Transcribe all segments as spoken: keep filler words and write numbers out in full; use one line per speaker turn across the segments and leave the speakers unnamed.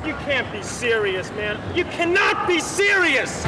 You can't be serious, man. You cannot be serious!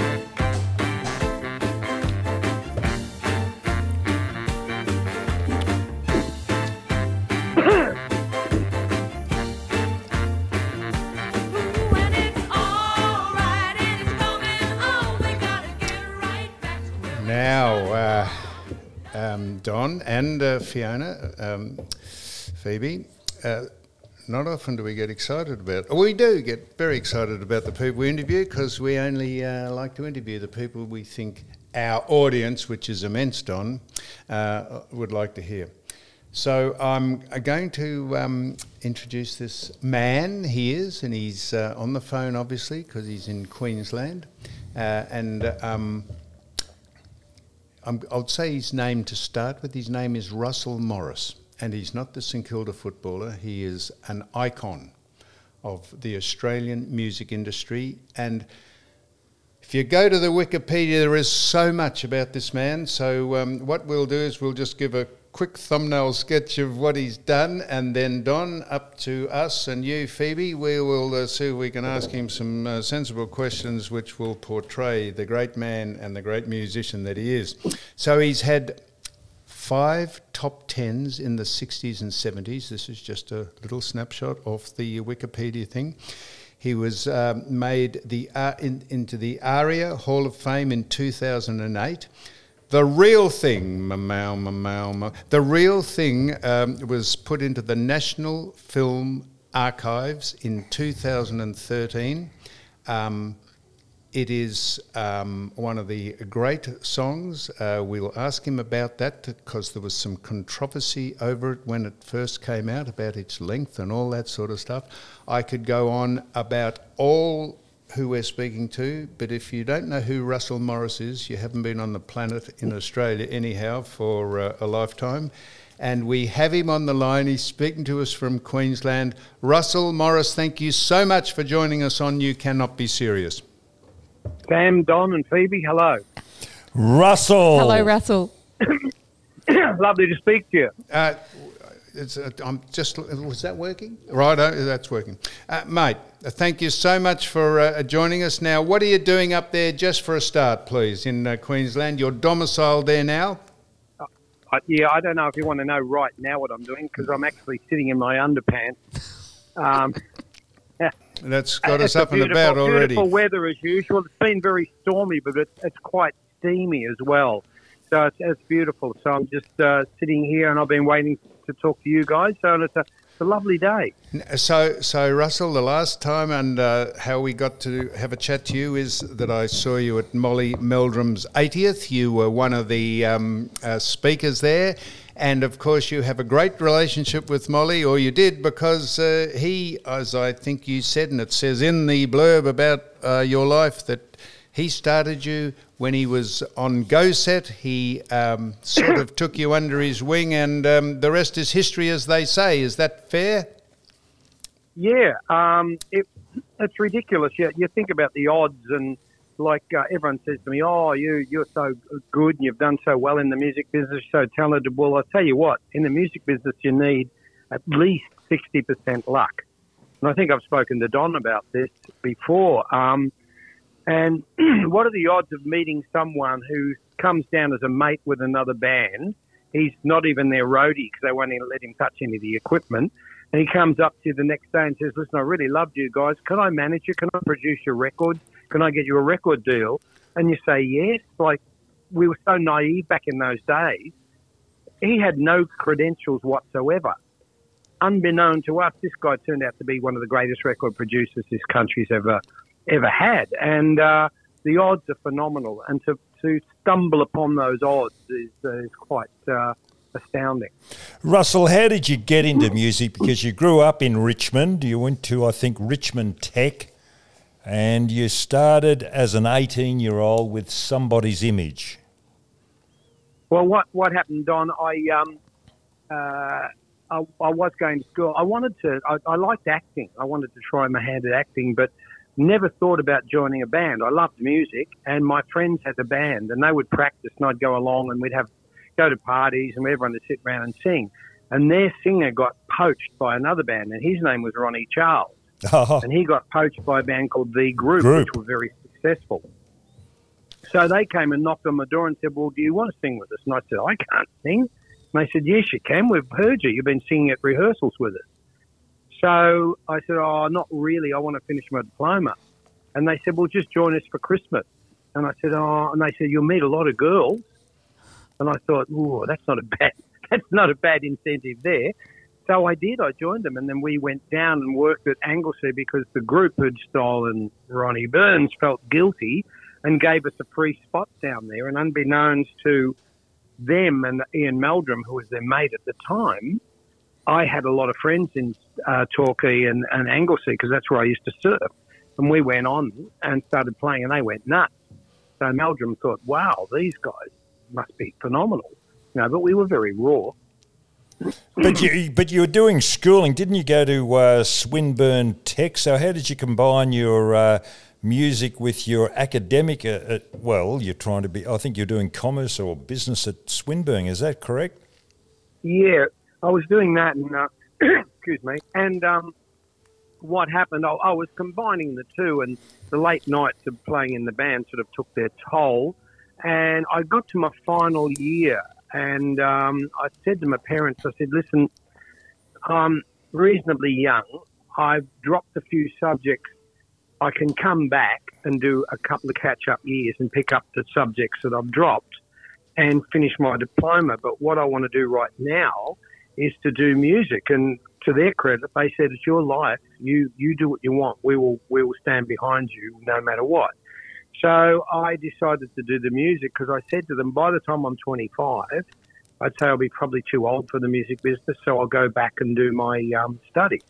Now, uh, um, Don and uh, Fiona, um, Phoebe, uh, not often do we get excited about, we do get very excited about the people we interview, because we only uh, like to interview the people we think our audience, which is immense, Don, uh, would like to hear. So I'm going to um, introduce this man. He is, and he's uh, on the phone, obviously, because he's in Queensland. Uh, and um, I'm, I'll say his name to start with. His name is Russell Morris. And he's not the St Kilda footballer. He is an icon of the Australian music industry. And if you go to the Wikipedia, there is so much about this man. So um, what we'll do is we'll just give a quick thumbnail sketch of what he's done, and then Don, up to us and you, Phoebe, we will uh, see if we can ask him some uh, sensible questions which will portray the great man and the great musician that he is. So he's had five top tens in the sixties and seventies. This is just a little snapshot of the Wikipedia thing. He was um, made the uh, in, into the ARIA Hall of Fame in two thousand eight. The Real Thing, ma-mow, ma-mow, ma- the Real Thing um, was put into the National Film Archives in two thousand thirteen. Um, It is um, one of the great songs. Uh, we'll ask him about that, because there was some controversy over it when it first came out, about its length and all that sort of stuff. I could go on about all who we're speaking to, but if you don't know who Russell Morris is, you haven't been on the planet in Australia anyhow for uh, a lifetime. And we have him on the line. He's speaking to us from Queensland. Russell Morris, thank you so much for joining us on You Cannot Be Serious.
Sam, Don and Phoebe, hello.
Russell.
Hello, Russell.
Lovely to speak to you.
Uh, it's, uh, I'm just, was that working? Right, uh, that's working. Uh, mate, uh, thank you so much for uh, joining us. Now, what are you doing up there, just for a start, please, in uh, Queensland? You're domiciled there now?
Uh, uh, yeah, I don't know if you want to know right now what I'm doing, because I'm actually sitting in my underpants. Um
That's got
it's
us up and about already.
Beautiful weather as usual. It's been very stormy, but it's, it's quite steamy as well. So it's, it's beautiful. So I'm just uh, sitting here, and I've been waiting to talk to you guys. So it's a, it's a lovely day.
So, so Russell, the last time and uh, how we got to have a chat to you is that I saw you at Molly Meldrum's eightieth. You were one of the um, uh, speakers there. And, of course, you have a great relationship with Molly, or you did, because uh, he, as I think you said, and it says in the blurb about uh, your life, that he started you when he was on Go Set. He um, sort of took you under his wing, and um, the rest is history, as they say. Is that fair?
Yeah, um, it, it's ridiculous. You, you think about the odds, and like uh, everyone says to me, oh, you, you're so good and you've done so well in the music business, so talented. Well, I'll tell you what, in the music business you need at least sixty percent luck. And I think I've spoken to Don about this before. Um, and what are the odds of meeting someone who comes down as a mate with another band? He's not even their roadie, because they won't even let him touch any of the equipment. And he comes up to you the next day and says, listen, I really loved you guys. Can I manage you? Can I produce your records? Can I get you a record deal? And you say yes. Like, we were so naive back in those days. He had no credentials whatsoever. Unbeknown to us, this guy turned out to be one of the greatest record producers this country's ever ever had. And uh, the odds are phenomenal. And to, to stumble upon those odds is, uh, is quite uh, astounding.
Russell, how did you get into music? Because you grew up in Richmond. You went to, I think, Richmond Tech. And you started as an eighteen-year-old with Somebody's Image.
Well, what, what happened, Don, I, um, uh, I I was going to school. I wanted to, I, I liked acting. I wanted to try my hand at acting, but never thought about joining a band. I loved music, and my friends had a band, and they would practice, and I'd go along, and we'd have go to parties, and everyone would sit around and sing. And their singer got poached by another band, and his name was Ronnie Charles.
Oh,
and he got poached by a band called The Group,
Group.
which were very successful. So they came and knocked on my door and said, well, do you want to sing with us? And I said, I can't sing. And they said, yes, you can. We've heard you. You've been singing at rehearsals with us. So I said, oh, not really. I want to finish my diploma. And they said, well, just join us for Christmas. And I said, oh, and they said, you'll meet a lot of girls. And I thought, oh, that's not a bad, that's not a bad incentive there. So I did. I joined them, and then we went down and worked at Anglesey because the group who'd stolen Ronnie Burns felt guilty and gave us a free spot down there. And unbeknownst to them and Ian Meldrum, who was their mate at the time, I had a lot of friends in uh, Torquay and, and Anglesey because that's where I used to surf. And we went on and started playing, and they went nuts. So Meldrum thought, wow, these guys must be phenomenal. You know, but we were very raw.
but you but you were doing schooling, didn't you? Go to uh, Swinburne Tech. So how did you combine your uh, music with your academic? Uh, uh, well, you're trying to be. I think you're doing commerce or business at Swinburne. Is that correct?
Yeah, I was doing that, and uh, excuse me. And um, what happened? I, I was combining the two, and the late nights of playing in the band sort of took their toll. And I got to my final year. And um, I said to my parents, I said, listen, I'm reasonably young. I've dropped a few subjects. I can come back and do a couple of catch-up years and pick up the subjects that I've dropped and finish my diploma. But what I want to do right now is to do music. And to their credit, they said, it's your life. You you do what you want. We will we will stand behind you no matter what. So I decided to do the music because I said to them, by the time I'm twenty-five, I'd say I'll be probably too old for the music business, so I'll go back and do my um, studies.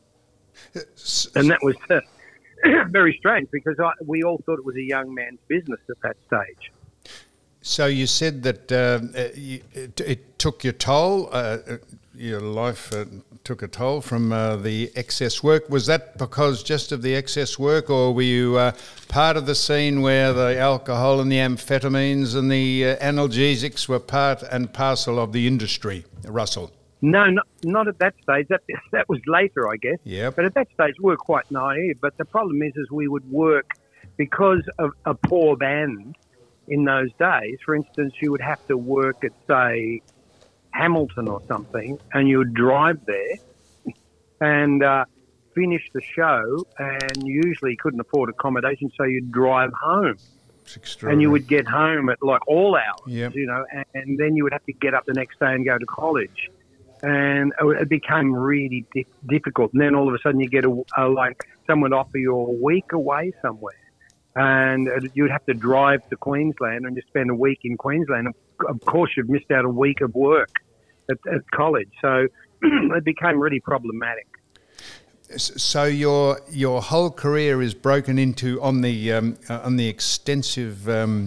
And that was uh, very strange because I, we all thought it was a young man's business at that stage.
So you said that uh, you, it, it took your toll, uh, your life uh, took a toll from uh, the excess work. Was that because just of the excess work, or were you uh, part of the scene where the alcohol and the amphetamines and the uh, analgesics were part and parcel of the industry, Russell?
No, not, not at that stage. That that was later, I guess.
Yep.
But at that stage, we were quite naive. But the problem is, is we would work because of a poor band. In those days, for instance, you would have to work at, say, Hamilton or something, and you would drive there and uh, finish the show, and usually couldn't afford accommodation, so you'd drive home. And you would get home at, like, all hours,
yep.
you know, and, and then you would have to get up the next day and go to college. And it became really di- difficult. And then all of a sudden you get, a, a like, someone offer you a week away somewhere. And you'd have to drive to Queensland and just spend a week in Queensland. Of course, you've missed out a week of work at, at college. So it became really problematic.
So your your whole career is broken into on the um, uh, on the extensive um,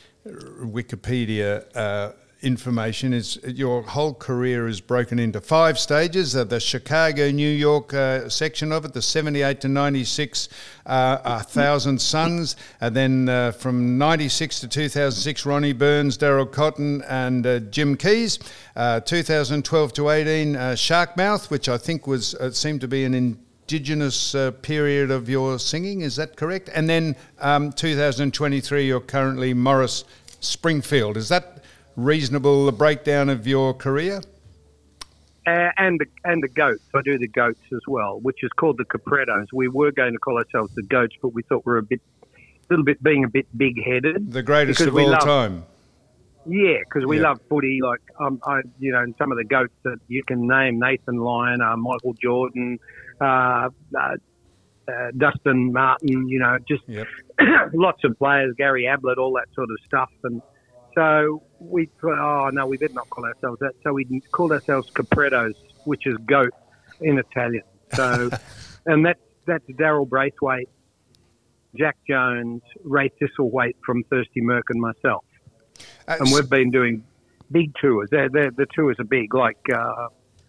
Wikipedia uh, information. Is your whole career is broken into five stages: uh, the Chicago, New York uh, section of it, the seventy-eight to ninety-six, uh, A Thousand Suns, and then uh, from ninety-six to two thousand six, Ronnie Burns, Daryl Cotton, and uh, Jim Keys. Uh, two thousand twelve to eighteen, uh, Sharkmouth, which I think was uh, seemed to be an indigenous uh, period of your singing. Is that correct? And then um, two thousand twenty-three, you're currently Morris Springfield. Is that reasonable breakdown of your career?
Uh, and the, and the goats. I do the goats as well, which is called the Caprettos. We were going to call ourselves the goats, but we thought we were a bit, little bit being a bit big-headed.
The greatest of all
love,
time.
Yeah, because we
yeah.
love footy. Like um, I, you know, and some of the goats that you can name: Nathan Lyon, uh, Michael Jordan, uh, uh, uh, Dustin Martin. You know, just
yep.
lots of players. Gary Ablett, all that sort of stuff, and. So we thought, oh, no, we better not call ourselves that. So we called ourselves Caprettos, which is goat in Italian. So, and that, that's Daryl Braithwaite, Jack Jones, Ray Thistlethwaite from Thirsty Merc and myself. Uh, and we've been doing big tours. They're, they're, the tours are big, like, uh,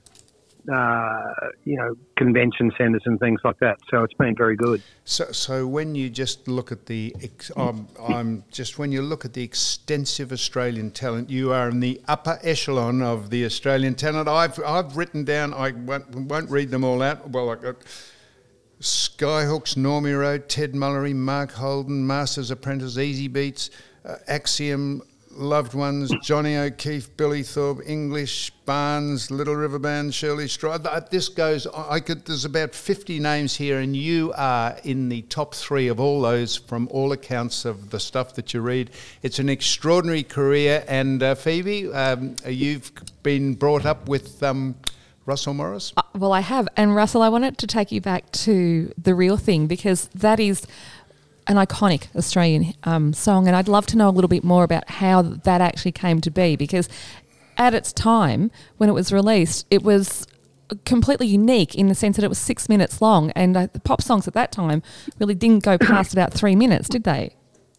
uh, you know, convention centres and things like that. So it's been very good.
So, so when you just look at the, um, I'm just when you look at the extensive Australian talent, you are in the upper echelon of the Australian talent. I've I've written down. I won't, won't read them all out. Well, I got Skyhooks, Normie Road, Ted Mullery, Mark Holden, Masters Apprentice, Easy Beats, uh, Axiom, Loved Ones, Johnny O'Keefe, Billy Thorpe, English, Barnes, Little River Band, Shirley Stride. This goes, I could, there's about fifty names here, and you are in the top three of all those from all accounts of the stuff that you read. It's an extraordinary career, and uh, Phoebe, um, you've been brought up with um, Russell Morris?
Uh, well, I have. And Russell, I wanted to take you back to The Real Thing, because that is an iconic Australian um, song, and I'd love to know a little bit more about how that actually came to be, because at its time, when it was released, it was completely unique in the sense that it was six minutes long, and uh, the pop songs at that time really didn't go past about three minutes, did they?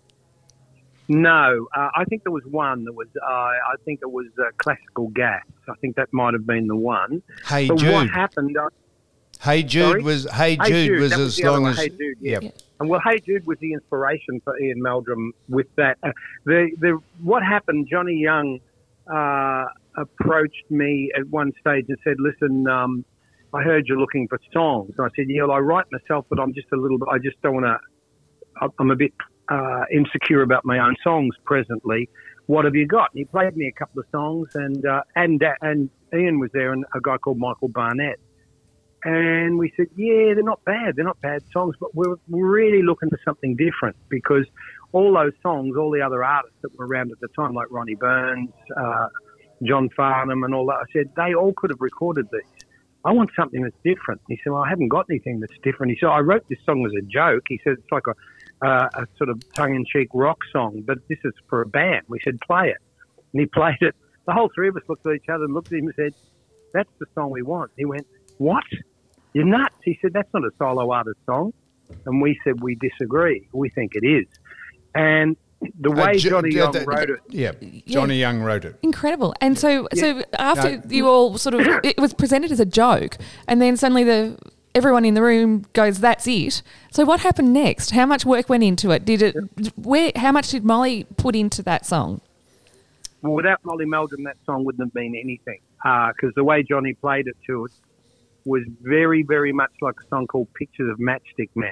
No, uh, I think there was one that was, uh, I think it was uh, Classical Gas. I think that might have been the one.
Hey
but
Jude.
what happened... Uh,
Hey Jude
Sorry?
was Hey Jude,
Hey Jude
was
that
as
the other
long
one,
as
Hey Jude, yeah.
yep.
Yeah.
And well, Hey Jude was the inspiration for Ian Meldrum with that. Uh, the the what happened? Johnny Young uh, approached me at one stage and said, "Listen, um, I heard you're looking for songs." And I said, "Yeah, well, I write myself, but I'm just a little bit. I just don't want to. I'm a bit uh, insecure about my own songs presently. What have you got?" And he played me a couple of songs, and uh, and and Ian was there, and a guy called Michael Barnett. And we said, yeah, they're not bad. They're not bad songs, but we're really looking for something different, because all those songs, all the other artists that were around at the time, like Ronnie Burns, uh, John Farnham and all that, I said, they all could have recorded these. I want something that's different. He said, well, I haven't got anything that's different. He said, I wrote this song as a joke. He said, it's like a, uh, a sort of tongue-in-cheek rock song, but this is for a band. We said, play it. And he played it. The whole three of us looked at each other and looked at him and said, that's the song we want. He went, what? You're nuts. He said, that's not a solo artist song. And we said, we disagree. We think it is. And the way
Uh, Jo-
Johnny
yeah,
Young
that-
wrote it.
Yeah, Johnny Young wrote it.
Incredible. And so, so after
No.
you all sort of, it was presented as a joke, and then suddenly the everyone in the room goes, "That's it." So, what happened next? How much work went into it? Did it? Where? How much did Molly put into that song?
Well, without Molly Meldrum, that song wouldn't have been anything. Because uh, the way Johnny played it to us was very, very much like a song called Pictures of Matchstick Men.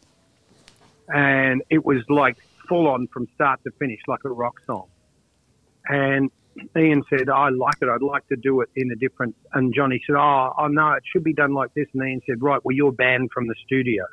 And it was like full on from start to finish, like a rock song. And Ian said, I like it. I'd like to do it in a different... And Johnny said, oh, oh no, it should be done like this. And Ian said, right, well, you're banned from the studio.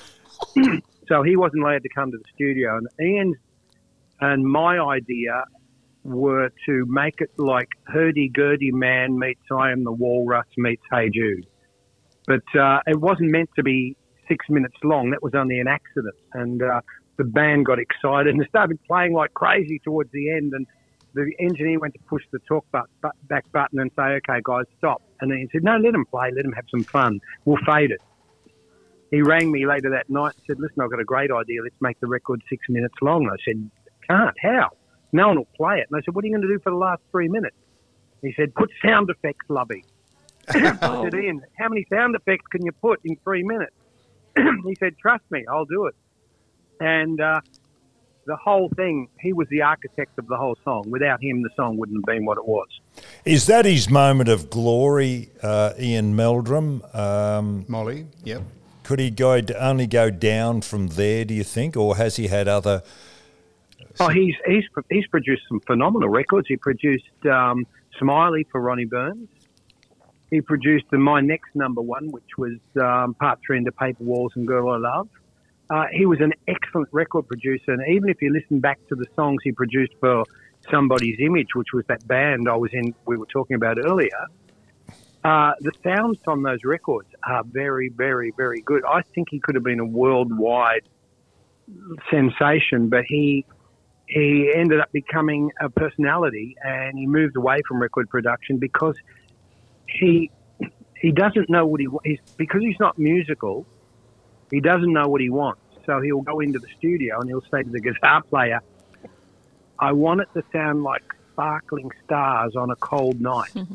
So he wasn't allowed to come to the studio. And Ian's and my idea were to make it like Hurdy-Gurdy Man meets I Am the Walrus meets Hey Jude. But uh, it wasn't meant to be six minutes long. That was only an accident. And uh, the band got excited and started playing like crazy towards the end. And the engineer went to push the talk but, but, back button and say, okay, guys, stop. And then he said, no, let them play. Let them have some fun. We'll fade it. He rang me later that night and said, listen, I've got a great idea. Let's make the record six minutes long. And I said, can't. How? No one will play it. And I said, what are you going to do for the last three minutes? He said, put sound effects, lovey. I said, Ian, how many sound effects can you put in three minutes? He said, trust me, I'll do it. And uh, the whole thing, he was the architect of the whole song. Without him, the song wouldn't have been what it was.
Is that his moment of glory, uh, Ian Meldrum? Um,
Molly, yep.
could he go only go down from there, do you think, or has he had other...
Oh, he's he's he's produced some phenomenal records. He produced um, Smiley for Ronnie Burns. He produced the My Next Number One, which was um, part three into Paper Walls and Girl I Love. Uh, he was an excellent record producer, and even if you listen back to the songs he produced for Somebody's Image, which was that band I was in, we were talking about earlier, uh, the sounds on those records are very, very, very good. I think he could have been a worldwide sensation, but he he ended up becoming a personality, and he moved away from record production because he he doesn't know what he wants. Because he's not musical, he doesn't know what he wants. So he'll go into the studio and he'll say to the guitar player, I want it to sound like sparkling stars on a cold night. Mm-hmm.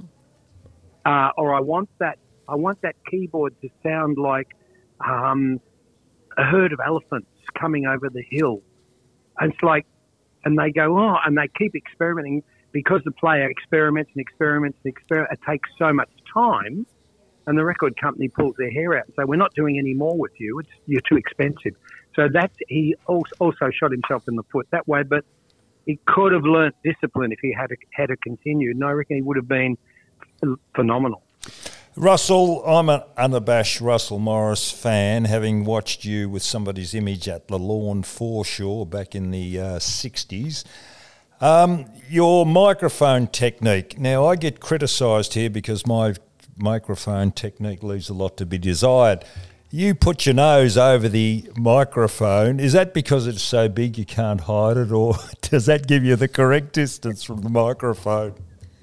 Uh, or I want that I want that keyboard to sound like um, a herd of elephants coming over the hill. And it's like, and they go, oh, and they keep experimenting because the player experiments and experiments and experiments. It takes so much time. and the record company pulls their hair out and say, we're not doing any more with you. It's, you're too expensive. So that's, he also, also shot himself in the foot that way, but he could have learnt discipline if he had a, had a continued, and I reckon he would have been phenomenal.
Russell, I'm an unabashed Russell Morris fan, having watched you with Somebody's Image at the Lawn Foreshore back in the uh, sixties. Um, your microphone technique. Now, I get criticised here because my microphone technique leaves a lot to be desired. You put your nose over the microphone. Is that because it's so big you can't hide it, or does that give you the correct distance from the microphone?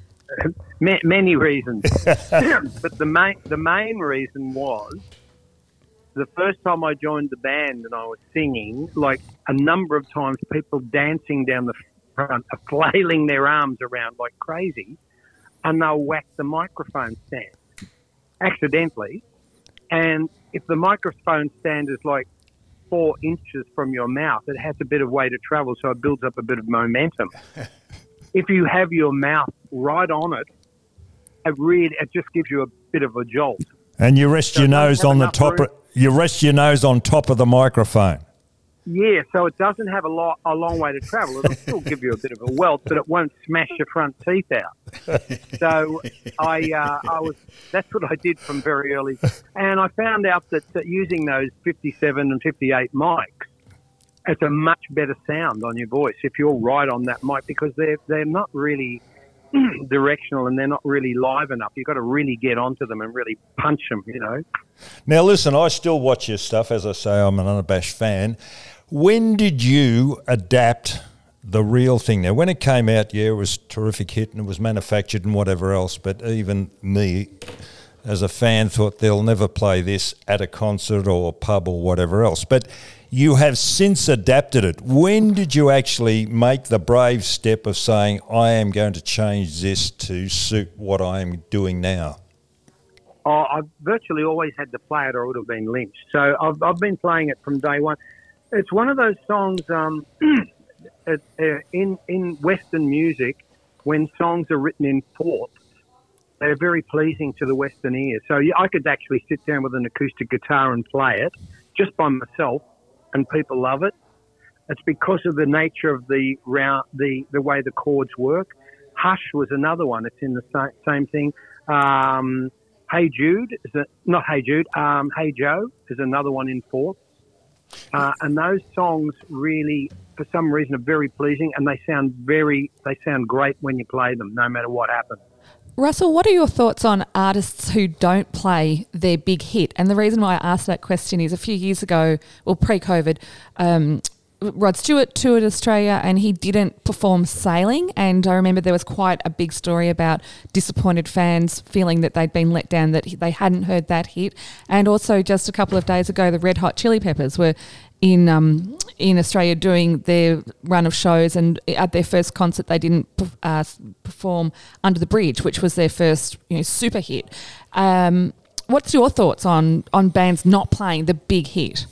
Many reasons. But the main, the main reason was the first time I joined the band and I was singing, like a number of times people dancing down the front, flailing their arms around like crazy, and they'll whack the microphone stand accidentally. And if the microphone stand is like four inches from your mouth, it has a bit of way to travel, so it builds up a bit of momentum. If you have your mouth right on it, it really it just gives you a bit of a jolt.
And you rest
So
your
it doesn't
nose
have
on the
enough
top.
room.
You rest your nose on top of the microphone.
Yeah, so it doesn't have a, lot, a long way to travel. It'll still give you a bit of a welt, but it won't smash your front teeth out. So I, uh, I was that's what I did from very early, and I found out that, that using those fifty-seven and fifty-eight mics, it's a much better sound on your voice if you're right on that mic, because they're they're not really directional and they're not really live enough. You've got to really get onto them and really punch them, you know.
Now, listen, I still watch your stuff. As I say, I'm an unabashed fan. When did you adapt the real thing? Now, when it came out, yeah, it was a terrific hit and it was manufactured and whatever else, but even me, as a fan, thought they'll never play this at a concert or a pub or whatever else. But you have since adapted it. When did you actually make the brave step of saying, I am going to change this to suit what I am doing now?
Oh, I've virtually always had to play it or it would have been lynched. So I've, I've been playing it from day one. It's one of those songs um, it, uh, in, in Western music, when songs are written in fourths, they're very pleasing to the Western ear. So yeah, I could actually sit down with an acoustic guitar and play it just by myself, and people love it. It's because of the nature of the round, the, the way the chords work. Hush was another one. It's in the sa- same thing. Um, Hey Jude, is it, not Hey Jude, um, Hey Joe is another one in fourth. Uh, and those songs really, for some reason, are very pleasing, and they sound very, they sound great when you play them, no matter what happens.
Russell, what are your thoughts on artists who don't play their big hit? And the reason why I asked that question is a few years ago, well, pre-COVID, um, Rod Stewart toured Australia and he didn't perform Sailing, and I remember there was quite a big story about disappointed fans feeling that they'd been let down, that they hadn't heard that hit. And also just a couple of days ago, the Red Hot Chili Peppers were in um, in Australia doing their run of shows, and at their first concert they didn't uh, perform Under the Bridge, which was their first, you know, super hit. Um, what's your thoughts on, on bands not playing the big hit?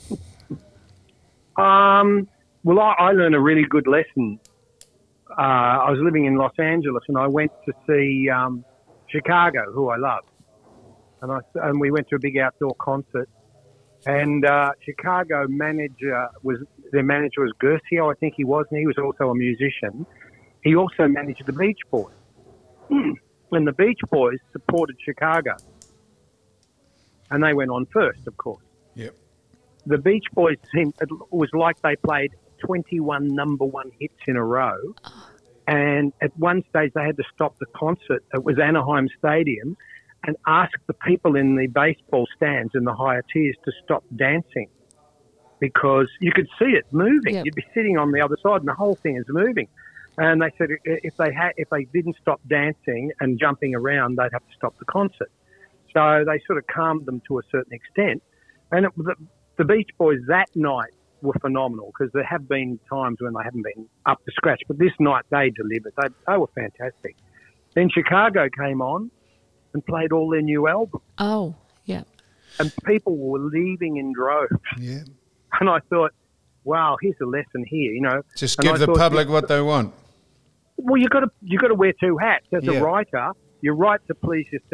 Um... Well, I, I learned a really good lesson. Uh, I was living in Los Angeles and I went to see um, Chicago, who I love. And, I, and we went to a big outdoor concert. And uh, Chicago manager was, their manager was Guercio, I think he was, and he was also a musician. He also managed the Beach Boys. And the Beach Boys supported Chicago. And they went on first, of course.
Yep.
The Beach Boys team, it was like they played twenty-one number one hits in a row. And at one stage they had to stop the concert. It was Anaheim Stadium, and ask the people in the baseball stands in the higher tiers to stop dancing, because you could see it moving.
Yep.
You'd be sitting on the other side and the whole thing is moving. And they said if they had, if they didn't stop dancing and jumping around, they'd have to stop the concert. So they sort of calmed them to a certain extent. And it, the, the Beach Boys that night were phenomenal, because there have been times when they haven't been up to scratch, but this night they delivered. They, they were fantastic. Then Chicago came on and played all their new albums,
Oh, yeah.
and people were leaving in droves.
Yeah.
And I thought, wow, here's a lesson here, you know.
Just
And
give
I
the
thought,
public what they want.
Well, you got to you got to wear two hats. As
Yeah.
a writer, you write to please yourself,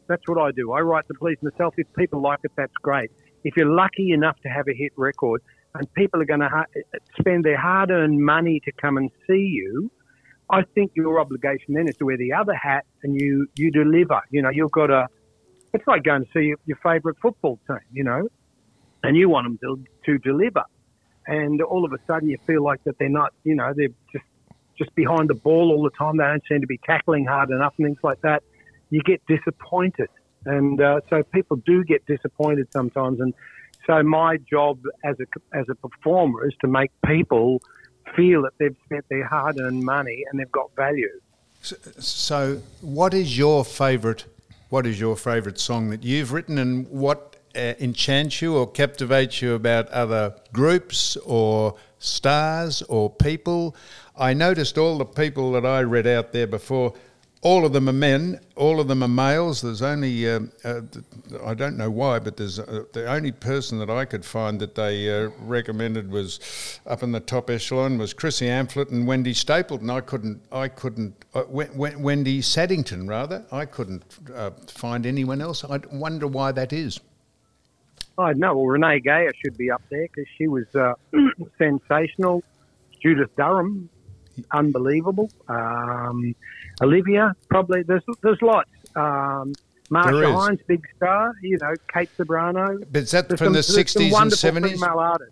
That's what I do. I write to please myself. If people like it, that's great. If you're lucky enough to have a hit record and people are going to ha- spend their hard-earned money to come and see you, I think your obligation then is to wear the other hat and you, you deliver. You know, you've got to, it's like going to see your, your favourite football team, you know, and you want them to, to deliver. And all of a sudden you feel like that they're not, you know, they're just, just behind the ball all the time. They don't seem to be tackling hard enough and things like that. You get disappointed. And uh, so people do get disappointed sometimes. And so my job as a, as a performer is to make people feel that they've spent their hard-earned money and they've got value.
So, so what is your favourite, what is your favourite song that you've written, and what uh, enchants you or captivates you about other groups or stars or people? I noticed all the people that I read out there before, all of them are men, all of them are males. There's only, um, uh, I don't know why, but there's uh, the only person that I could find that they uh, recommended was up in the top echelon was Chrissy Amphlett and Wendy Stapleton. I couldn't, I couldn't, uh, w- w- Wendy Saddington rather. I couldn't uh, find anyone else. I wonder why that is.
I know. Well, Renee Gayer should be up there because she was uh, sensational. Judith Durham, unbelievable. Um, Olivia, probably. There's there's lots. Um, Marsha Hines, big star. You know, Kate Sobrano.
But is that
There's
from
some,
the sixties and seventies?
Female artists.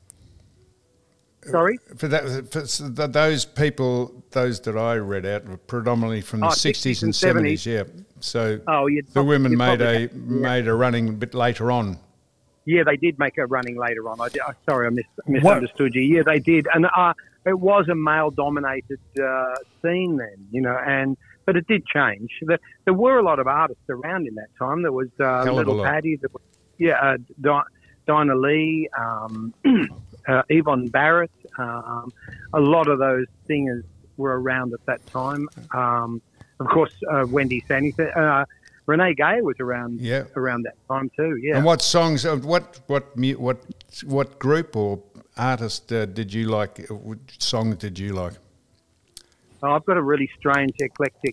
Sorry?
For that, for those people, those that I read out were predominantly from the
Oh,
sixties and seventies. Yeah. So
oh,
the women made a
have, yeah.
made a running a bit later on.
Yeah, they did make a running later on. I, I sorry, I mis- misunderstood what? you. Yeah, they did, and uh, it was a male-dominated uh, scene then, you know. And but it did change. There, there were a lot of artists around in that time. There was uh, Little Paddy, there was, yeah, uh, Di- Dinah Lee, um, uh, Yvonne Barrett. Um, a lot of those singers were around at that time. Um, of course, uh, Wendy Saddington. Uh, Renee Gayer was around yeah. around that time too. Yeah.
And what songs? What what what what group or artist uh, did you like? What songs did you like?
Oh, I've got a really strange, eclectic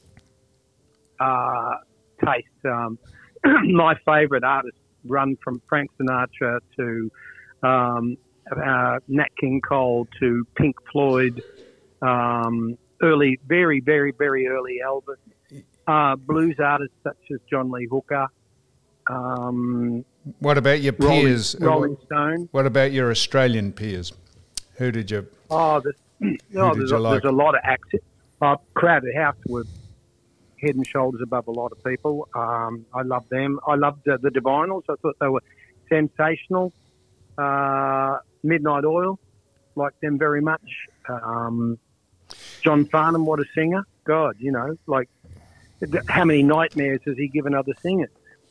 uh, taste. Um, my favourite artists run from Frank Sinatra to um, uh, Nat King Cole to Pink Floyd, um, early, very, very, very early Elvis. Uh, blues artists such as John Lee Hooker. Um,
what about your peers?
Rolling, Rolling Stone.
What about your Australian peers? Who did you?
Oh, there's, oh, there's, a, like? there's a lot of acts. Uh, Crowded House were head and shoulders above a lot of people. Um, I love them. I loved uh, the Divinals. I thought they were sensational. Uh, Midnight Oil, liked them very much. Um, John Farnham, what a singer! God, you know, like. How many nightmares has he given other singers?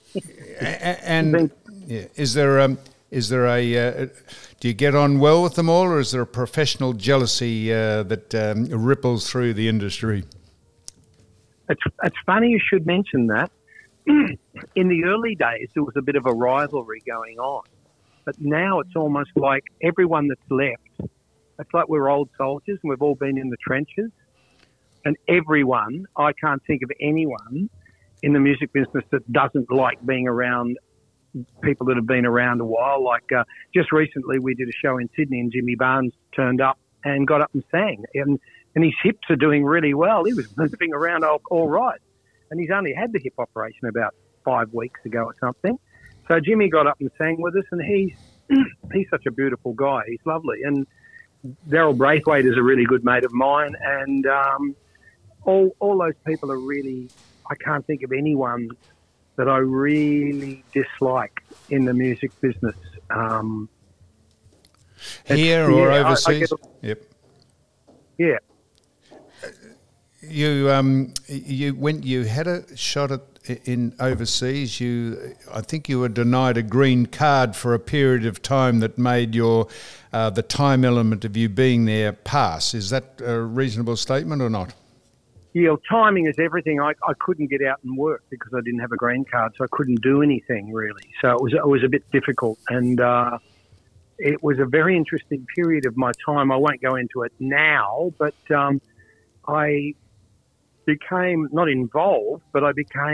and yeah, is there um, is there a uh, do you get on well with them all, or is there a professional jealousy uh, that um, ripples through the industry?
It's it's funny you should mention that. In the early days, there was a bit of a rivalry going on, but now it's almost like everyone that's left. It's like we're old soldiers and we've all been in the trenches. And everyone, I can't think of anyone in the music business that doesn't like being around people that have been around a while. Like uh, just recently we did a show in Sydney and Jimmy Barnes turned up and got up and sang. And, and his hips are doing really well. He was moving around all, all right. And he's only had the hip operation about five weeks ago or something. So Jimmy got up and sang with us, and he's, he's such a beautiful guy. He's lovely. And Daryl Braithwaite is a really good mate of mine. And... Um, All all those people are really, I can't think of anyone that I really dislike in the music business. Um,
Here or
yeah,
overseas?
I, I get,
yep.
Yeah.
You um you when you had a shot at in overseas, you I think you were denied a green card for a period of time that made your uh, the time element of you being there pass. Is that a reasonable statement or not?
Yeah, timing is everything. I, I couldn't get out and work because I didn't have a green card, so I couldn't do anything really. So it was it was a bit difficult, and uh, it was a very interesting period of my time. I won't go into it now, but um, I became not involved, but I became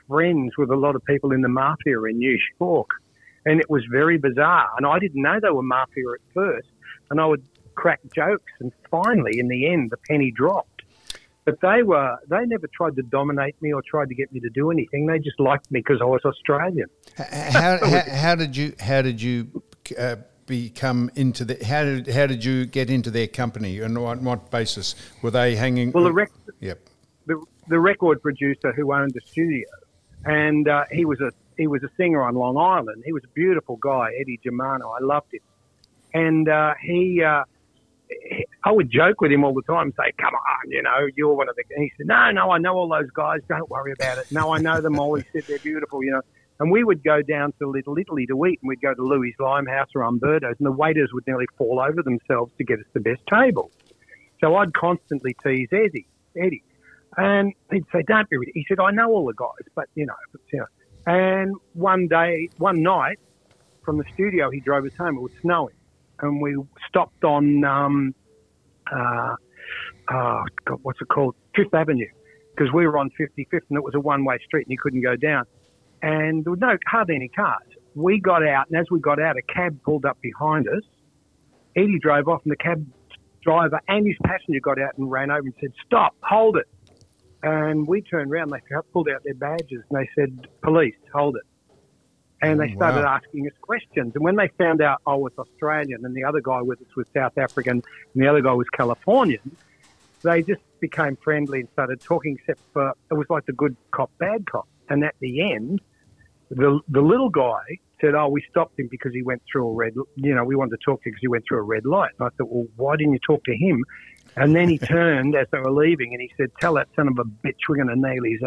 friends with a lot of people in the mafia in New York, and it was very bizarre. And I didn't know they were mafia at first, and I would crack jokes, and finally, in the end, the penny dropped. But they were they never tried to dominate me or tried to get me to do anything. They just liked me because I was Australian.
How, how, how did you how did you uh, become into the how did how did you get into their company, and on what basis were they hanging?
Well, the rec-
yep.
the the record producer who owned the studio, and uh, he was a he was a singer on Long Island. He was a beautiful guy, Eddie Germano. I loved him, and uh, he. Uh, I would joke with him all the time, say, come on, you know, you're one of the... And he said, no, no, I know all those guys. Don't worry about it. No, I know them all. He said, they're beautiful, you know. And we would go down to Little Italy to eat, and we'd go to Louis' Limehouse or Umberto's, and the waiters would nearly fall over themselves to get us the best table. So I'd constantly tease Eddie, Eddie. And he'd say, don't be... He said, I know all the guys, but, you know, but, you know. And one day, one night, from the studio, he drove us home. It was snowing. And we stopped on, um, uh, oh, God, what's it called? Fifth Avenue, because we were on fifty-fifth and it was a one-way street and you couldn't go down. And there were no, hardly any cars. We got out, and as we got out, a cab pulled up behind us. Eddie drove off, and the cab driver and his passenger got out and ran over and said, stop, hold it. And we turned around, they pulled out their badges, and they said, police, hold it. And they started
Wow.
asking us questions. And when they found out I was Australian and the other guy with us was South African and the other guy was Californian, they just became friendly and started talking, except for it was like the good cop, bad cop. And at the end, the the little guy said, oh, we stopped him because he went through a red, you know, we wanted to talk to him because he went through a red light. And I thought, well, why didn't you talk to him? And then he turned as they were leaving and he said, tell that son of a bitch we're going to nail his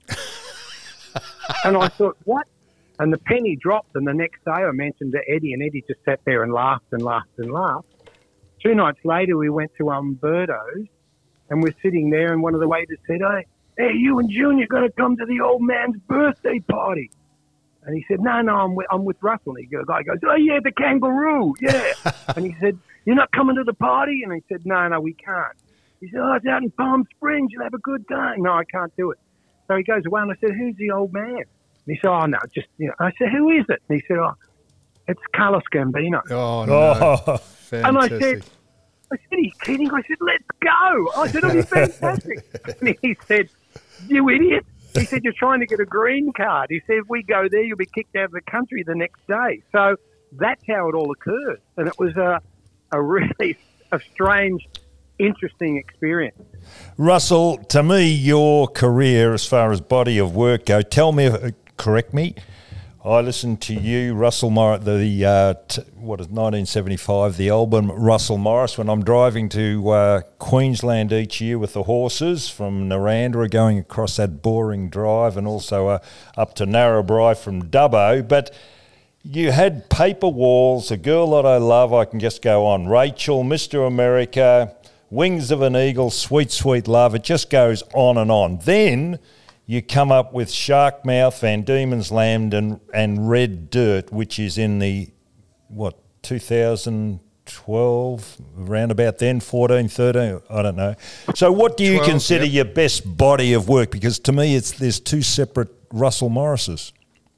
ass. And I thought, what? And the penny dropped, and the next day I mentioned to Eddie, and Eddie just sat there and laughed and laughed and laughed. Two nights later, we went to Umberto's, and we're sitting there, and one of the waiters said, hey, hey, you and Junior got to come to the old man's birthday party. And he said, no, no, I'm with, I'm with Russell. And the guy goes, oh, yeah, the kangaroo, yeah. And he said, you're not coming to the party? And he said, no, no, we can't. He said, oh, it's out in Palm Springs. You'll have a good time. No, I can't do it. So he goes away, and I said, who's the old man? And he said, oh, no, just, you know. I said, who is it? And he said, oh, it's Carlos Gambino.
Oh, no.
Oh.
Fantastic.
And I said, I said, are you kidding? I said, let's go. I said, it'll be fantastic. And he said, you idiot. He said, you're trying to get a green card. He said, if we go there, you'll be kicked out of the country the next day. So that's how it all occurred. And it was a, a really a strange, interesting experience.
Russell, to me, your career as far as body of work go, tell me, uh, correct me, I listened to you, Russell Morris, the, uh, t- what is nineteen seventy-five, the album Russell Morris, when I'm driving to uh, Queensland each year with the horses from Narrandera, going across that boring drive, and also uh, up to Narrabri from Dubbo. But you had Paper Walls, A Girl That I Love, I can just go on, Rachel, Mister America, Wings of an Eagle, Sweet, Sweet Love. It just goes on and on. Then you come up with Sharkmouth, Van Diemen's Land, and, and Red Dirt, which is in the, what, two thousand twelve, around about then, fourteen, thirteen, I don't know. So what do you
twelve,
consider
yep.
your best body of work? Because to me, it's there's two separate Russell Morrises.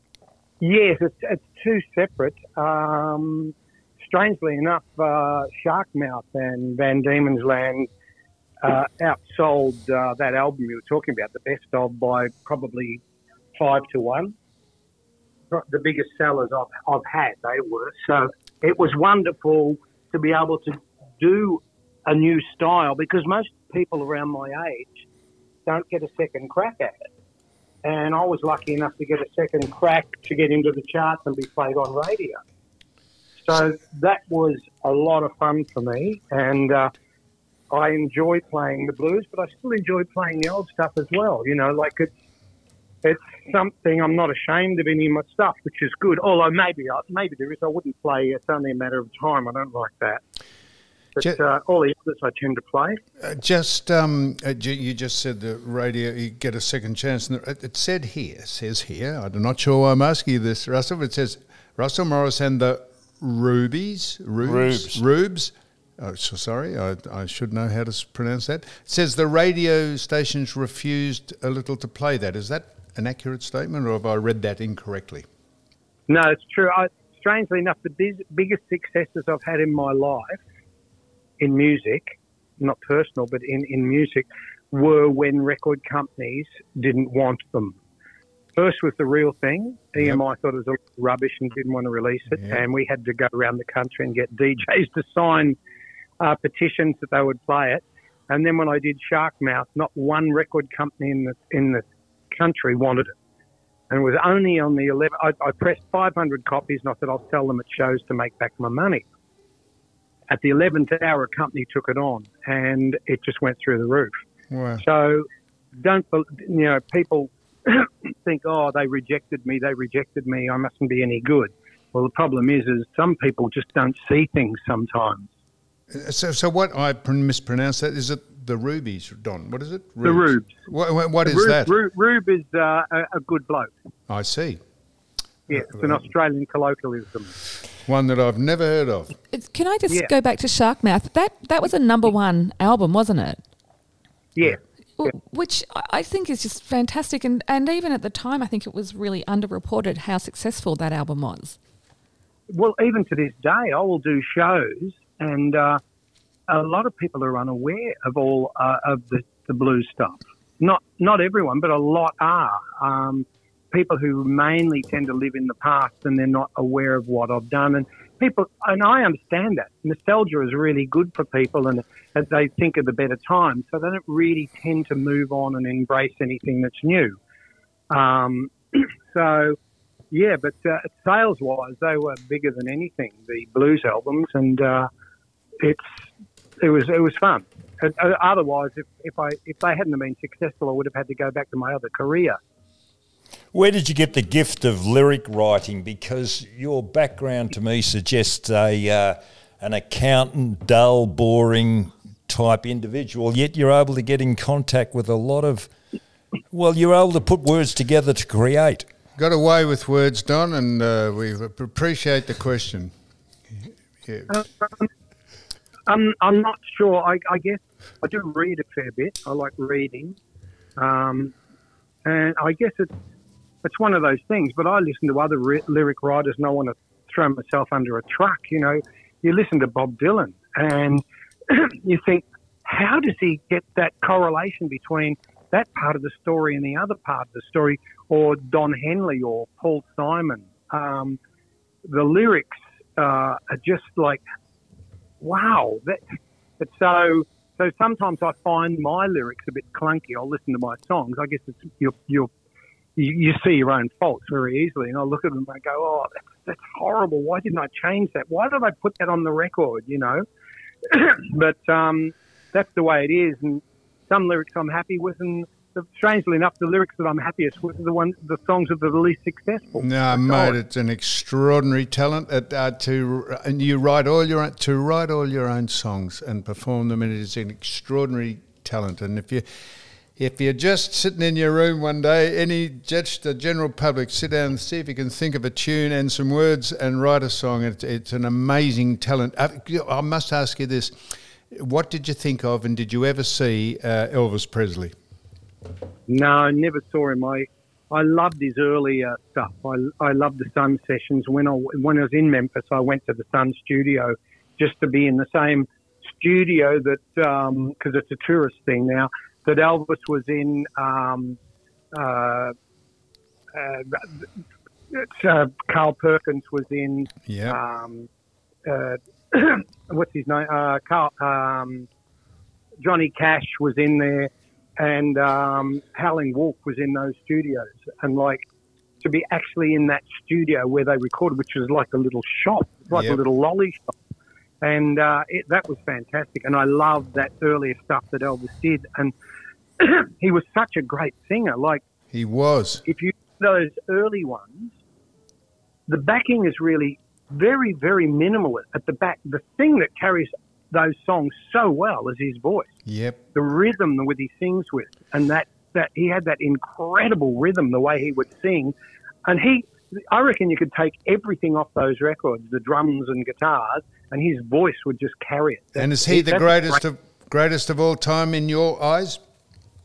Yes, it's, it's two separate. Um, strangely enough, uh, Sharkmouth and Van Diemen's Land uh, outsold uh, that album you were talking about, the best of, by probably five to one. The biggest sellers I've, I've had, they were. So it was wonderful to be able to do a new style, because most people around my age don't get a second crack at it. And I was lucky enough to get a second crack to get into the charts and be played on radio. So that was a lot of fun for me, and uh, I enjoy playing the blues, but I still enjoy playing the old stuff as well. You know, like it's it's something I'm not ashamed of any of my stuff, which is good. Although maybe maybe there is, I wouldn't play. It's only a matter of time. I don't like that. But
Just,
uh, all the others I tend to play.
uh, just um, uh, j- you just said the radio, you get a second chance. And it, it said here, it says here, I'm not sure why I'm asking you this, Russell, but it says Russell Morris and the Rubies, Rubes,
Rubes.
Rubes. Oh, so sorry, I, I should know how to s- pronounce that. It says the radio stations refused a little to play that. Is that an accurate statement, or have I read that incorrectly?
No, it's true. I, strangely enough, the biz, biggest successes I've had in my life in music, not personal, but in, in music, were when record companies didn't want them. First was The Real Thing.
Yep.
E M I thought it was all rubbish and didn't want to release it,
Yep.
and we had to go around the country and get D Js to sign uh, petitions that they would play it. And then when I did Shark Mouth, not one record company in the in the country wanted it. And it was only on the eleventh, I, I pressed five hundred copies, and I said, I'll sell them at shows to make back my money. At the eleventh hour, a company took it on, and it just went through the roof.
Wow.
So don't, bel- you know, people think, oh, they rejected me, they rejected me, I mustn't be any good. Well, the problem is, is some people just don't see things sometimes.
So, so what I pr- mispronounced that, is it the Rubies, Don? What is it?
The Rubes.
What, what, what is
Rube,
that?
Rube, Rube is uh, a, a good bloke.
I see.
Yeah, it's an Australian colloquialism.
One that I've never heard of.
It's, can I just
Yeah.
go back to Shark Mouth? That that was a number one album, wasn't it?
Yeah.
W- Which I- I think is just fantastic, and, and even at the time, I think it was really underreported how successful that album was.
Well, even to this day, I will do shows, and uh, a lot of people are unaware of all uh, of the, the blues stuff. Not not everyone, but a lot are. Um, people who mainly tend to live in the past, and they're not aware of what I've done. And people, and I understand that nostalgia is really good for people, and as they think of the better times, so they don't really tend to move on and embrace anything that's new. Um, so. Yeah, but uh, sales-wise, they were bigger than anything, the blues albums, and uh, it's it was it was fun. Uh, otherwise, if, if I if they hadn't been successful, I would have had to go back to my other career.
Where did you get the gift of lyric writing? Because your background to me suggests a uh, an accountant, dull, boring type individual, yet you're able to get in contact with a lot of, well, you're able to put words together to create.
Got away with words, Don, and uh, we appreciate the question. Yeah.
Um, I'm not sure. I, I guess I do read a fair bit. I like reading. Um, and I guess it's, it's one of those things. But I listen to other re- lyric writers, and I want to throw myself under a truck. You know, you listen to Bob Dylan, and you think, how does he get that correlation between that part of the story and the other part of the story? Or Don Henley or Paul Simon. Um, the lyrics uh, are just like, wow. That, it's so so sometimes I find my lyrics a bit clunky. I'll listen to my songs. I guess it's you're, you're, you you see your own faults very easily, and I look at them and I go, oh, that's, that's horrible. Why didn't I change that? Why did I put that on the record, you know? But um, that's the way it is. And some lyrics I'm happy with, and strangely enough, the lyrics that I'm happiest with are the ones, the songs that are the least successful.
No, mate, it's an extraordinary talent at, uh, to, and you write all your own, to write all your own songs and perform them, and it is an extraordinary talent. And if you if you're just sitting in your room one day, any just the general public, sit down and see if you can think of a tune and some words and write a song. It's, it's an amazing talent. I, I must ask you this: what did you think of, and did you ever see uh, Elvis Presley?
No, I never saw him. I, I loved his earlier stuff. I, I loved the Sun sessions. When I, when I was in Memphis, I went to the Sun studio just to be in the same studio that, because um, it's a tourist thing now, that Elvis was in. Um, uh, uh, it's, uh, Carl Perkins was in.
Yeah.
Um, uh, what's his name? Uh, Carl, um, Johnny Cash was in there. And um, Howling Wolf was in those studios. And, like, to be actually in that studio where they recorded, which was like a little shop, like
Yep.
a little lolly shop. And uh, it, that was fantastic. And I loved that earlier stuff that Elvis did. And he was such a great singer. Like,
He was.
if you those early ones, the backing is really very, very minimal at the back. The thing that carries those songs so well is his voice.
Yep.
The rhythm that he sings with, and that, that he had that incredible rhythm, the way he would sing. And he, I reckon you could take everything off those records, the drums and guitars, and his voice would just carry it.
And is he the
That's
greatest
great.
of greatest of all time in your eyes?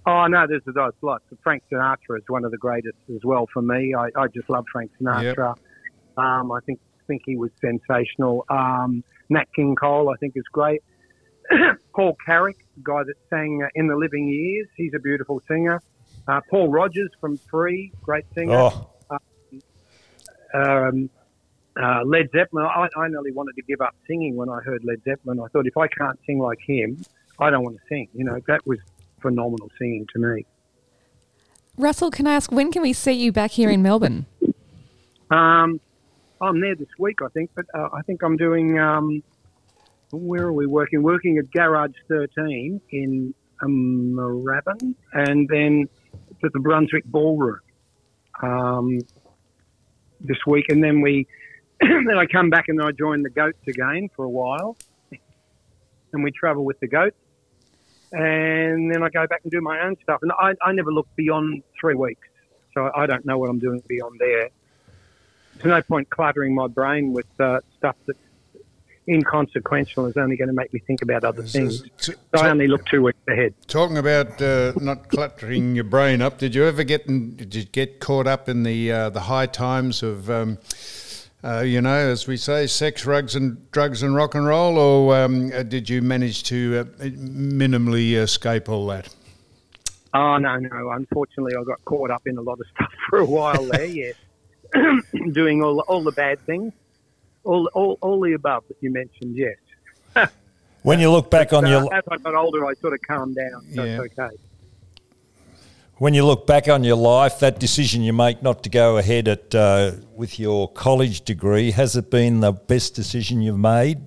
Oh, no, there's, there's lots. Frank Sinatra is one of the greatest as well for me. I, I just love Frank Sinatra. Yep. Um, I think think he was sensational. Um, Nat King Cole, I think, is great. Paul Carrick, the guy that sang uh, In the Living Years, he's a beautiful singer. Uh, Paul Rogers from Free, great singer.
Oh.
Uh, um, uh, Led Zeppelin, I, I nearly wanted to give up singing when I heard Led Zeppelin. I thought, if I can't sing like him, I don't want to sing. You know, that was phenomenal singing to me.
Russell, can I ask, when can we see you back here in Melbourne?
Um, I'm there this week, I think, but uh, I think I'm doing, um, where are we working? Working at Garage thirteen in um, Moorabbin, and then at the Brunswick Ballroom um, this week. And then we, then I come back and I join the Goats again for a while, and we travel with the Goats. And then I go back and do my own stuff. And I, I never look beyond three weeks, so I don't know what I'm doing beyond there. There's no point cluttering my brain with uh, stuff that's inconsequential. Is only going to make me think about other things. So I only look two weeks ahead.
Talking about uh, not cluttering your brain up, did you ever get in, did you get caught up in the uh, the high times of, um, uh, you know, as we say, sex, drugs, and drugs and rock and roll, or um, uh, did you manage to uh, minimally escape all that?
Oh no, no. Unfortunately, I got caught up in a lot of stuff for a while there. Yeah. Doing all all the bad things, all all all the above that you mentioned. Yes.
When you look back
but,
on
uh,
your
as I got older, I sort of calmed down. So
Yeah.
it's okay.
when you look back on your life, that decision you make not to go ahead at uh, with your college degree, has it been the best decision you've made?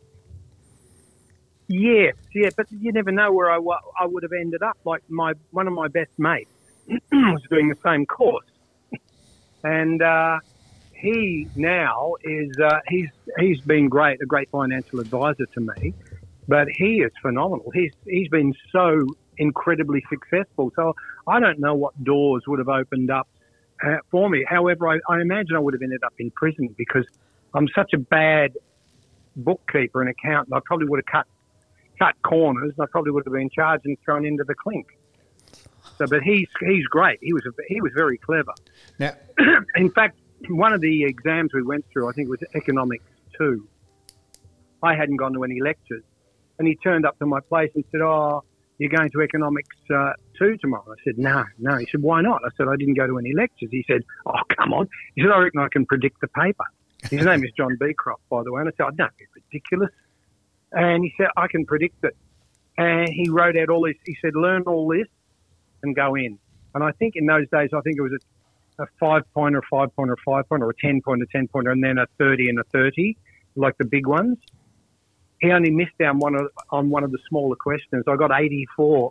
Yes, yeah, but you never know where I, wa- I would have ended up. Like my one of my best mates was doing the same course. And uh, he now is, uh, he's he's been great, a great financial advisor to me, but he is phenomenal. He's He's been so incredibly successful. So I don't know what doors would have opened up uh, for me. However, I, I imagine I would have ended up in prison because I'm such a bad bookkeeper and accountant. I probably would have cut, cut corners. I probably would have been charged and thrown into the clink. So, but he's he's great. He was a, he was very clever.
Now,
in fact, one of the exams we went through, I think it was economics two. I hadn't gone to any lectures, and he turned up to my place and said, "Oh, you're going to economics uh, two tomorrow?" I said, "No, no." He said, "Why not?" I said, "I didn't go to any lectures." He said, "Oh, come on." He said, "I reckon I can predict the paper." His name is John Beecroft, by the way. And I said, "Oh, don't be ridiculous." And he said, "I can predict it." And he wrote out all this. He said, "Learn all this and go in." And I think in those days, I think it was a, a five-pointer, five-pointer, five-pointer, or a ten-pointer, ten-pointer, and then a thirty and a thirty, like the big ones. He only missed down one of, on one of the smaller questions. I got eighty-four.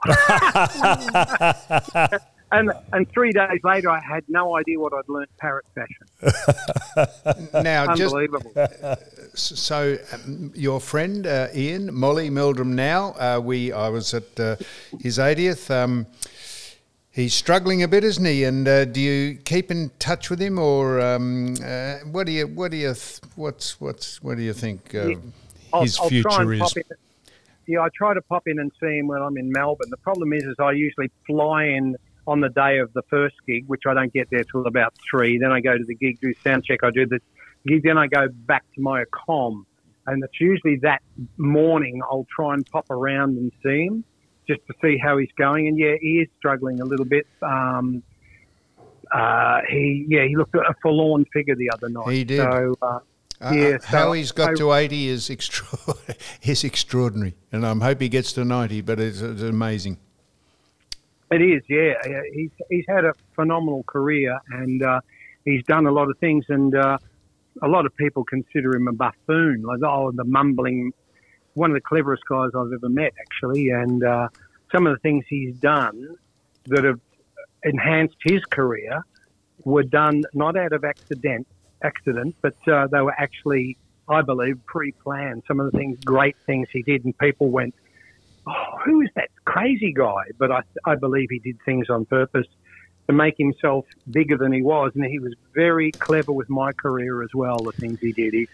and and three days later, I had no idea what I'd learnt parrot fashion.
now just
Unbelievable.
so um, your friend uh, Ian Molly Meldrum. Now uh, we I was at uh, his eightieth. Um, he's struggling a bit, isn't he? And uh, do you keep in touch with him, or um, uh, what do you what do you th- what's what's what do you think? Uh,
Yeah. I'll,
his
I'll
future
try and
is.
pop in. Yeah, I try to pop in and see him when I'm in Melbourne. The problem is, is I usually fly in on the day of the first gig, which I don't get there till about three. Then I go to the gig, do sound check. I do the gig, then I go back to my comm, and it's usually that morning I'll try and pop around and see him just to see how he's going. And yeah, he is struggling a little bit. Um, uh, he yeah, he looked a forlorn figure the other night.
He did.
So. Uh,
Uh,
Yeah,
how
so
he's got
I-
to eighty is extra- is extraordinary, and I hope he gets to ninety. But it's, it's amazing.
It is, yeah. Yeah, He's he's had a phenomenal career, and uh, he's done a lot of things. And uh, a lot of people consider him a buffoon, like oh, the mumbling, one of the cleverest guys I've ever met, actually. And uh, some of the things he's done that have enhanced his career were done not out of accident. accident, but uh, they were actually, I believe, pre-planned. Some of the things, great things he did, and people went, oh, who is that crazy guy? But I, I believe he did things on purpose to make himself bigger than he was, and he was very clever with my career as well, the things he did. He's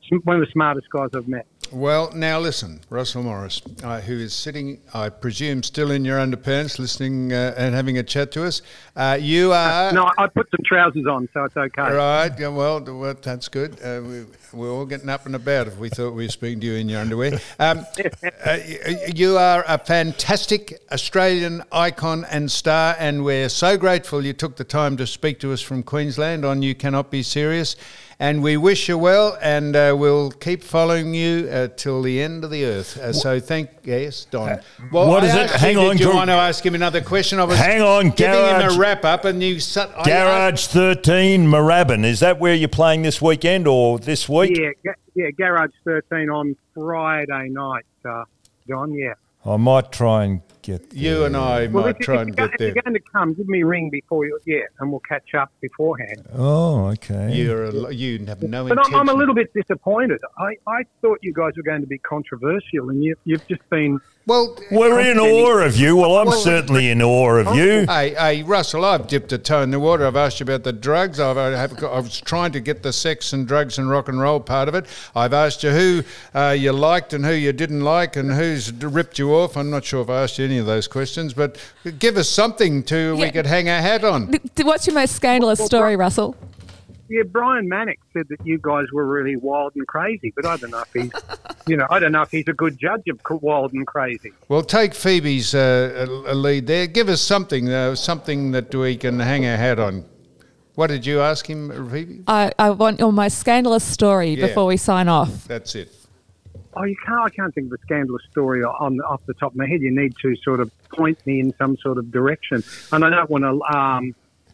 one of the smartest guys I've met.
Well, now listen, Russell Morris, uh, who is sitting, I presume, still in your underpants, listening uh, and having a chat to us. Uh, you are...
No, I put some trousers on, so it's okay.
Right, yeah, well, well that's good. Uh, we, we're all getting up and about if we thought we were speaking to you in your underwear. Um, uh, you are a fantastic Australian icon and star, and we're so grateful you took the time to speak to us from Queensland on You Cannot Be Serious. And we wish you well, and uh, we'll keep following you uh, till the end of the earth. Uh, so thank yes, Don. Well,
what
I
is it?
asked
Hang
you,
on,
Did you
Gr-
want to ask him another question? I was
Hang on,
giving
Garage-
him a wrap up, and you. Sat,
Garage thirteen, Moorabbin. Is that where you're playing this weekend or this week?
Yeah, ga- yeah, Garage thirteen on Friday night, uh, John, yeah.
I might try and get there.
You and I
Well,
might
if, you-
try
if,
and
you're going,
get
if
there.
you're going to come, give me a ring before you, yeah, and we'll catch up beforehand.
Oh, okay.
You're a, you have no
But
intention.
I'm, I'm a little bit disappointed. I, I thought you guys were going to be controversial, and you, you've just been...
Well,
We're in awe of you. Well, I'm
Well-
certainly in awe of you.
Hey, hey, Russell, I've dipped a toe in the water. I've asked you about the drugs. I've, I, have, I was trying to get the sex and drugs and rock and roll part of it. I've asked you who uh, you liked and who you didn't like and who's d- ripped you off. I'm not sure if I asked you any of those questions, but give us something to we
Yeah.
could hang our hat on.
Th- th- What's your most scandalous story, Russell?
Yeah, Brian Mannix said that you guys were really wild and crazy, but I don't know if he's, you know, I don't know if he's a good judge of c- wild and crazy.
Well, take Phoebe's uh, a- a lead there. Give us something, uh, something that we can hang our hat on. What did you ask him, Phoebe?
I, I want your most scandalous story
Yeah.
before we sign off.
That's it.
Oh, you can't. I can't think of a scandalous story on off the top of my head. You need to sort of point me in some sort of direction, and I don't want to um,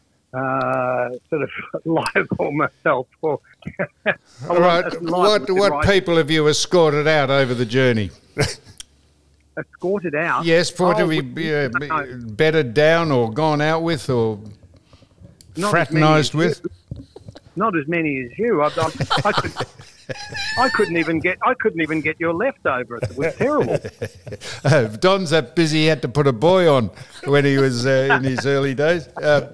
uh, sort of libel myself. Or
All right. What what people have you escorted out over the journey?
escorted out?
Yes, what
Oh,
have we
we-
uh,
no.
bedded down or gone out with or
Not as many
fraternised
as
with?
you. Not as many as you. I, I, I, could, I couldn't even get. I couldn't even get your leftovers. It was terrible.
Uh, Don's that busy he had to put a boy on when he was uh, in his early days. Uh,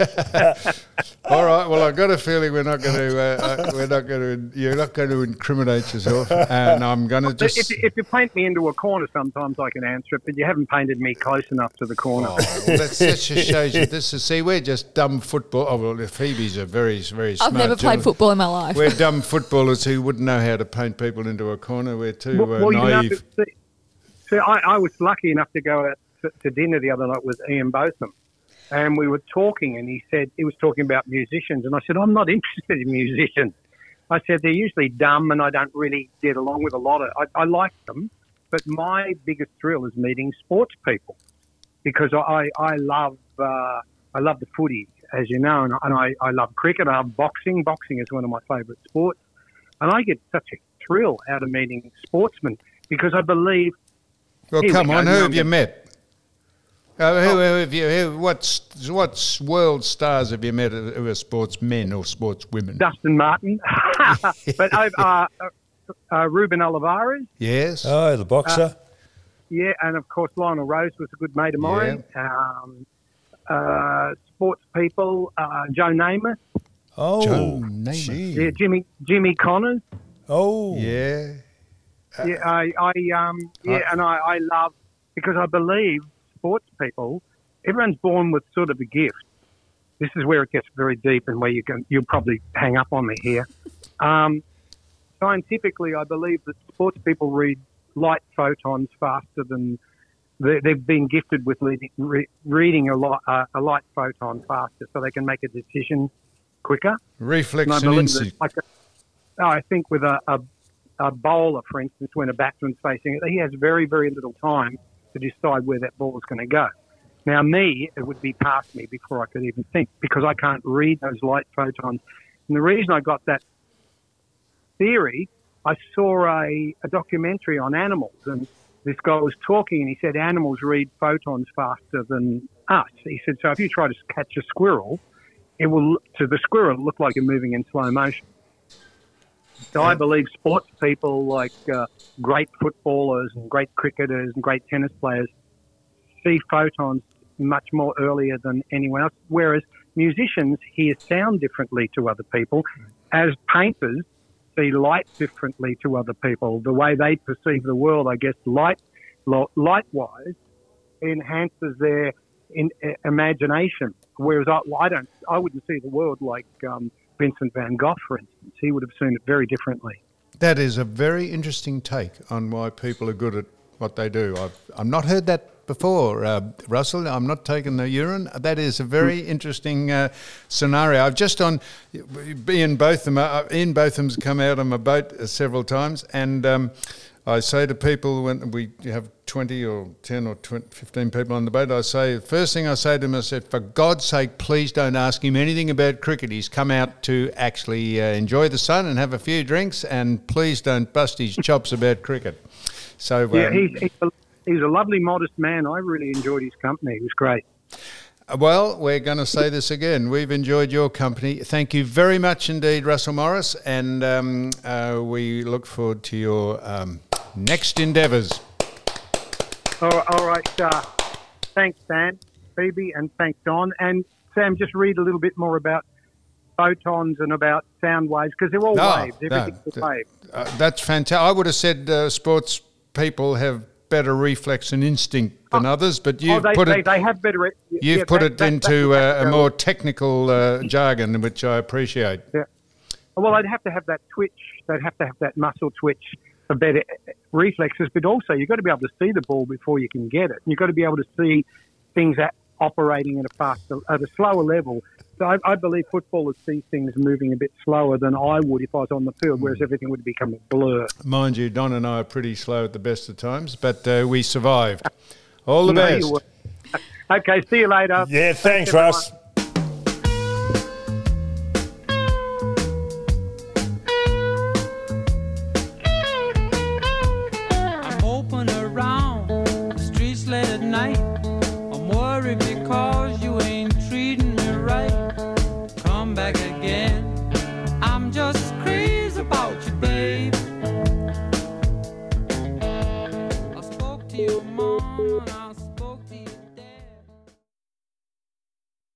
all right. Well, I've got a feeling we're not going to. Uh, uh, we're not going to. You're not going to incriminate yourself, and I'm going to
But
just.
if, you- if you paint me into a corner, sometimes I can answer it. But you haven't painted me close enough to the corner.
Oh, well, that's, that just shows you. This is see, we're just dumb football. Oh well, Phoebe's a very, very smart.
I've never played
gentleman.
football in my life.
We're dumb footballers who wouldn't know how to paint people into a corner. We're too uh,
Well, well, you know,
naive.
see, see, I, I was lucky enough to go out to, to dinner the other night with Ian Botham, and we were talking, and he said he was talking about musicians, and I said I'm not interested in musicians. I said they're usually dumb, and I don't really get along with a lot of. I, I like them, but my biggest thrill is meeting sports people because I I love uh, I love the footy, as you know, and, and I, I love cricket. I love boxing. Boxing is one of my favourite sports. And I get such a thrill out of meeting sportsmen because I believe...
Well,
Here we
come
go,
on, who
now
have you
I'm
met? Uh, who, who have you? Who, what s- what s- world stars have you met who are sportsmen or sportswomen?
Dustin Martin. But uh, uh, uh, Ruben Olivares.
Yes.
Oh, the boxer.
Yeah, and of course Lionel Rose was a good mate of mine. Um, uh, sports people, uh, Joe Namath.
oh,
Joe Namath.
gee.
Yeah, Jimmy Jimmy Connors.
Oh,
Yeah.
Yeah, I, I um, yeah, and I, I love because I believe sports people. Everyone's born with sort of a gift. This is where it gets very deep, and where you can you'll probably hang up on me here. Um, scientifically, I believe that sports people read light photons faster than they, they've been gifted with leading, re, reading a, light, uh, a light photon faster, so they can make a decision quicker.
Reflex
And I
and
believe
instinct.
that, like a, I think with a, a, a bowler, for instance, when a batsman's facing it, he has very, very little time to decide where that ball is going to go. Now, me, it would be past me before I could even think because I can't read those light photons. And the reason I got that theory, I saw a, a documentary on animals, and this guy was talking, and he said animals read photons faster than us. He said, so if you try to catch a squirrel, it will, to the squirrel, look like you're moving in slow motion. So I believe sports people like uh, great footballers and great cricketers and great tennis players see photons much more earlier than anyone else, whereas musicians hear sound differently to other people. As painters, see light differently to other people. The way they perceive the world, I guess, light, lo- light-wise, enhances their in, uh, imagination. Whereas I, well, I don't, I wouldn't see the world like um, Vincent van Gogh, for instance. He would have seen it very differently.
That is a very interesting take on why people are good at what they do. I've I've not heard that before, uh, Russell. I'm not taking the urine. That is a very mm. interesting uh, scenario. I've just on Ian Botham. Uh, Ian Botham's come out on my boat uh, several times, and um, I say to people when we have twenty or ten or twenty, fifteen people on the boat, I say, first thing I say to them, I said, for God's sake, please don't ask him anything about cricket. He's come out to actually uh, enjoy the sun and have a few drinks, and please don't bust his chops about cricket. So um,
yeah, he's, he's, a, he's a lovely, modest man. I really enjoyed his company. It was great.
Well, we're going to say this again. We've enjoyed your company. Thank you very much indeed, Russell Morris, and um, uh, we look forward to your um, next endeavours.
All, all right. Uh, thanks, Sam, Phoebe, and thanks, Don. And Sam, just read a little bit more about photons and about sound waves, because they're all
no,
waves. Everything's
no,
a wave.
Uh, that's fantastic. I would have said uh, sports people have better reflex and instinct than oh, others, but you've
oh, they,
put
they,
it.
They have better.
You've
yeah,
put
that,
it
that,
into
that,
uh,
that,
a more technical uh, jargon, which I appreciate.
Yeah. Well, they'd have to have that twitch. They'd have to have that muscle twitch for better reflexes, but also you've got to be able to see the ball before you can get it. You've got to be able to see things at, operating at a faster, at a slower level. So I, I believe footballers see things moving a bit slower than I would if I was on the field, whereas everything would become a blur.
Mind you, Don and I are pretty slow at the best of times, but uh, we survived. All the
no,
best.
You were. Okay, see you later.
Yeah, thanks, thanks Russ.
I'm open around the streets late at night. I'm worried because you ain't treating me right. Come back again. I'm just crazy about you, babe. I spoke to your mom and I